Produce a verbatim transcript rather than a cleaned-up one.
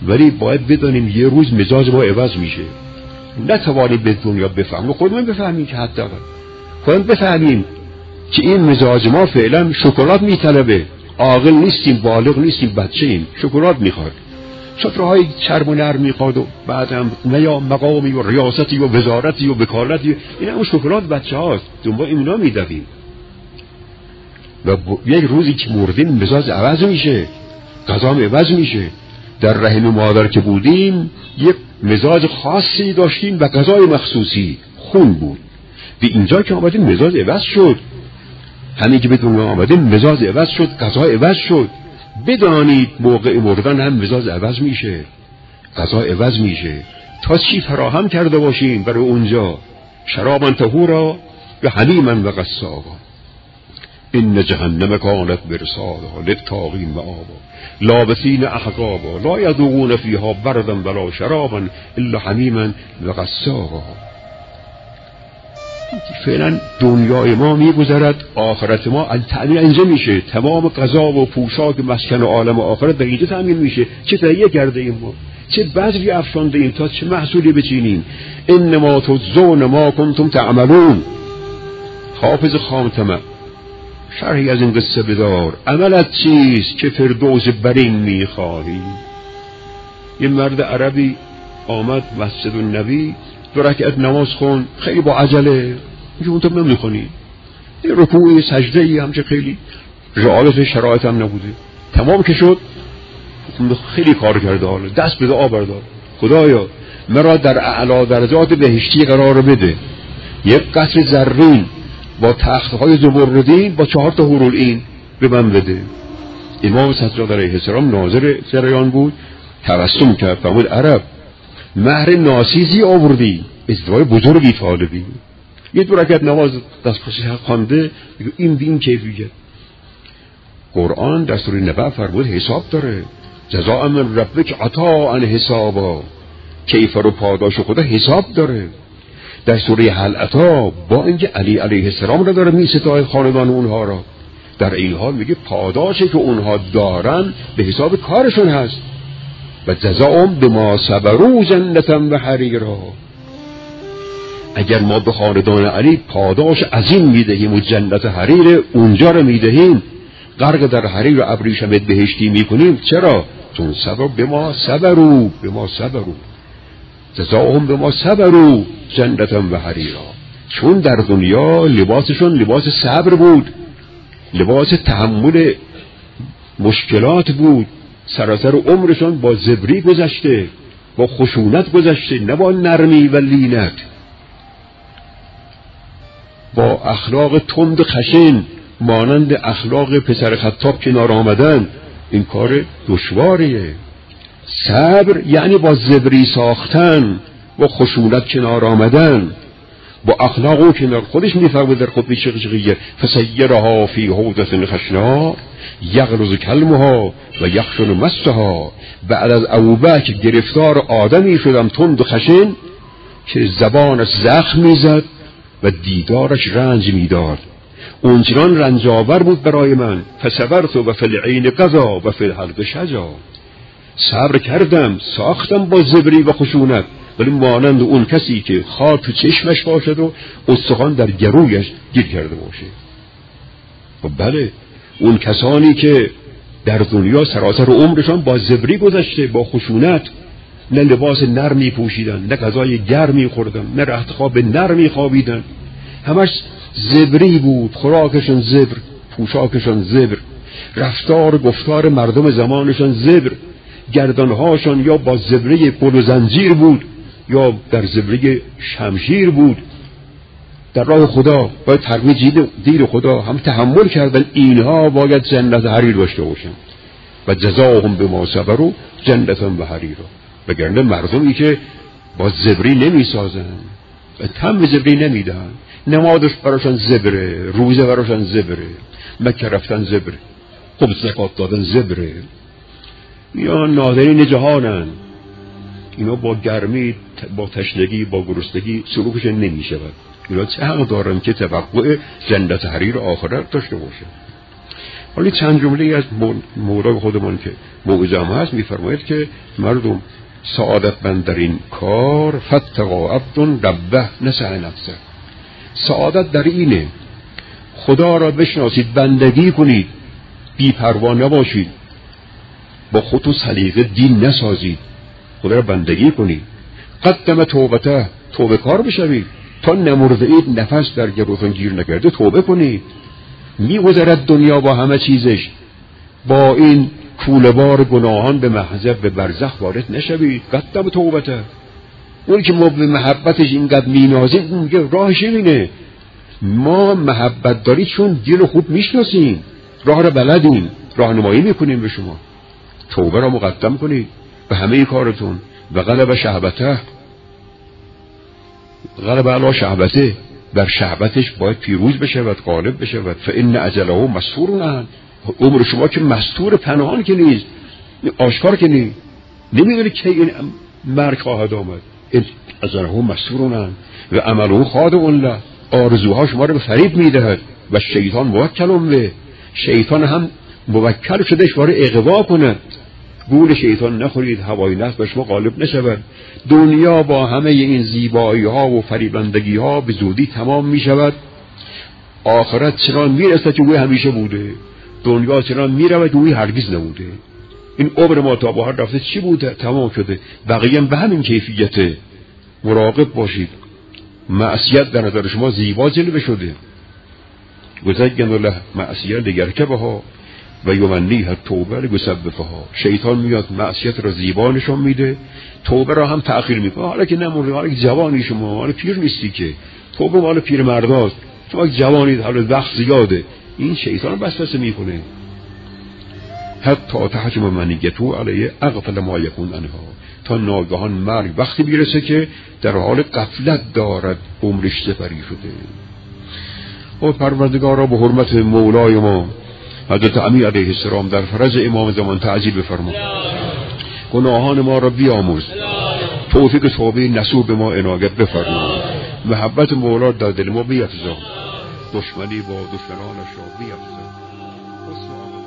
ولی باید بدانیم یه روز مزاج ما عوض میشه. نتوانیم به دنیا بفهمیم، خودمون بفهمیم که حتی خودمون بفهمیم که این مزاج ما فعلا شکلات میطلبه، عاقل نیستیم، بالغ نیستیم، بچه ایم، شکلات میخواد، سفره‌های چرب و نرم میخواد و بعد هم یا مقامی و ریاستی و وزارتی و وکالتی، این هم شکلات بچه هاست، دنبال اینا میدویم و یک روزی که مردیم مزاج عوض میشه، غذا عوض میشه. در رحم مادر که بودیم یک مزاج خاصی داشتیم و غذای مخصوصی خون بود. به اینجا که آمدیم مزاج عوض شد، همین که به دنیا آمدیم مزاج عوض شد، غذا عوض شد. بدانید موقع مردن هم مزاج عوض میشه، غذا عوض میشه. تا چی فراهم کرده باشیم برای اونجا؟ شرابا طهورا و حمیما و غساقا. ان جهنم کانت مرصادا للطاغین مآبا لابثین احقابا لا یذوقون فیها بردا ولا شرابا الا حمیما و غساقا. فعلا دنیای ما میگذرد، آخرت ما تأمین اینجا میشه. تمام غذا و پوشاک مسکن و عالم و آخرت در اینجا تأمین میشه. چه تهیه کرده ایم ما، چه بذری افشانده ایم تا چه محصولی بچینیم. انما تجزون ما کنتم تعملون. حافظ خامتمه شرحی از این قصه بدار. عملت چیست که فردوس برین میخواهی؟ یه مرد عربی آمد مسجد النبی، دو رکعت نماز خون، خیلی با عجله. میگه اون تو نمیخونی؟ یه رکوعی سجده‌ای همچه خیلی رعایت شرایط هم نبوده. تمام که شد خیلی کار کرده، حالا دست به دعا بردار، خدایا مرا در اعلی درجات بهشتی قرار بده، یک قصر زرین با تخت‌های زمردین با چهار تا حورالعین به من بده. امام سجاد علیه السلام ناظر جریان بود، تبسم کرد، فرمود عرب مهر ناسیزی آوردی، ازدواج بزرگی طالبی. یه دو رکعت نماز دست پشت حق خوانده، این دین کیفیه. قرآن در سوره نبأ فرمود حساب داره، جزاء من ربک عطاء حسابا، کیف رو پاداش خدا حساب داره. در سوره هل اتی با اینکه علی علیه السلام را داره می ستای خاندان اونها را، در این حال میگه پاداشی که اونها دارن به حساب کارشون هست. و جزاهم بما صبروا جنة و حریرا. اگر ما به خاندان علی پاداش عظیم میدهیم و جنت حریر اونجا رو میدهیم، غرق در حریر و ابریشم بهشتی میکنیم، چرا؟ چون صبر بما صبروا بما صبروا جزاهم بما صبروا جنة و حریرا. چون در دنیا لباسشون لباس صبر بود، لباس تحمل مشکلات بود، سراسر عمرشون با زبری گذشته، با خشونت گذشته، نه با نرمی و لینت، با اخلاق تند خشن مانند اخلاق پسر خطاب کنار آمدن. این کار دشواریه. صبر یعنی با زبری ساختن، با خشونت کنار آمدن، با اخلاق او کنار. خودش میفرمود در خطبه شقیقیه فسیرها فی حوضة خشنا یغرز کلمها و یخشن مسها. بعد از ابوبکر گرفتار آدمی شدم تند و خشن که زبانش زخم میزد و دیدارش رنج میداد. اونچنان رنجاور بود برای من. فصبرت و فی العین قضا و فی الحلق شجا. صبر کردم، ساختم با زبری و خشونت، ولی مانند اون کسی که خار تو چشمش باشد و استخوان در گرویش گیر کرده باشه. و بله، اون کسانی که در دنیا سراسر عمرشان با زبری گذشته، با خشونت، نه لباس نرمی پوشیدن، نه غذای گرمی خوردن، نه رخت خواب نرمی خوابیدن، همش زبری بود. خوراکشون زبر، پوشاکشون زبر، رفتار گفتار مردم زمانشون زبر، گردنهاشون یا با زبری قل و زنجیر بود یا در زبری شمشیر بود. در راه خدا باید ترویج دین خدا هم تحمل کردن. اینها باید جنت حریر داشته باشن. و جزاهم بما صبروا جنة و حریرا. وگرنه مردمی که با زبری نمی سازن و تم زبری نمی دهن، نمازش براشان زبره، روزه براشان زبره، مکه رفتن زبره، خب زکات دادن زبره، یا نادرین جهانن. اینا با گرمی، با تشنگی، با گرسنگی سلوکشون نمی شود. اینا چه حق دارن که توقع جنت حریر آخرت داشته باشه؟ حالا چند جمله از مولا خودمان که موعظه هم هست میفرماید که مردم سعادتمند در این کار فتقوا عبد ربه نسع نفسه. سعادت در اینه خدا را بشناسید، بندگی کنید، بی پروا نباشید، با خودتون سلیقه دین نسازید، خدا را بندگی کنید. قدم توبته، توبه کار بشوید، تا نمرده اید نفس در گروهتون گیر نکرده توبه کنید. میگذرد دنیا با همه چیزش، با این کوله‌بار گناهان به محضر به برزخ وارد نشوید. قدم توبته، اون که ما به محبتش اینقدر مینازیم اون میگه راهش اینه. ما محبت دارید چون دین رو خوب میشناسیم، راه رو بلدیم، راهنمایی میکنیم به شما. توبه را مقدم کنید به همه کارتون. و غلب شهبته، غلب علی شهبته، بر شهبتش باید پیروز بشود، غالب بشود. فان اجله مستور، عمر شما که مستور پنهان که نیست، آشکار که نیست، نمیدونی که این مرگ خواهد آمد. اجله مستور و عمله خادع له، آرزوها شما رو به فریب میدهد. و شیطان موکل به، شیطان هم موکل شده شما رو اغوا کند. گول شیطان نخورید، هوای نفس بر شما غالب نشود. دنیا با همه این زیبایی ها و فریبندگی ها به زودی تمام می شود. آخرت چنان می رسد که اوی همیشه بوده، دنیا چنان می رود اوی هرگز نبوده. این عمر ما تا به حال رفته چی بوده؟ تمام شده. بقیه به همین کیفیته. مراقب باشید. معصیت در نظر شما زیبا جلوه شده. گذگن له معصیت لگرکبه ها و یمنیها توبه لگسبفه ها. شیطان میاد معصیت را زیبا نشان میده، توبه را هم تأخیر میکنه. حالا که نمونده، حالا که جوانی شما، حالا پیر نیستی که، توبه مال پیر مرداست، شما جوانید، حالا وقت زیاده. این شیطان وسوسه میکنه. حتی تحجم منیتو علیه اغفل ما یکون عنها، تا ناگهان مرگ وقتی میرسه که در حال غفلت دارد، عمرش سپری شده. و پروردگارا به حرمت مولای ما حضرت امیر علیه السلام در فرج امام زمان تعجیل بفرما، گناهان ما را بیامرز، توفیق توبه نصوح به ما عنایت بفرما، محبت مولا در دل ما بیفزا، دشمنی با دشمنانش را بیفزا.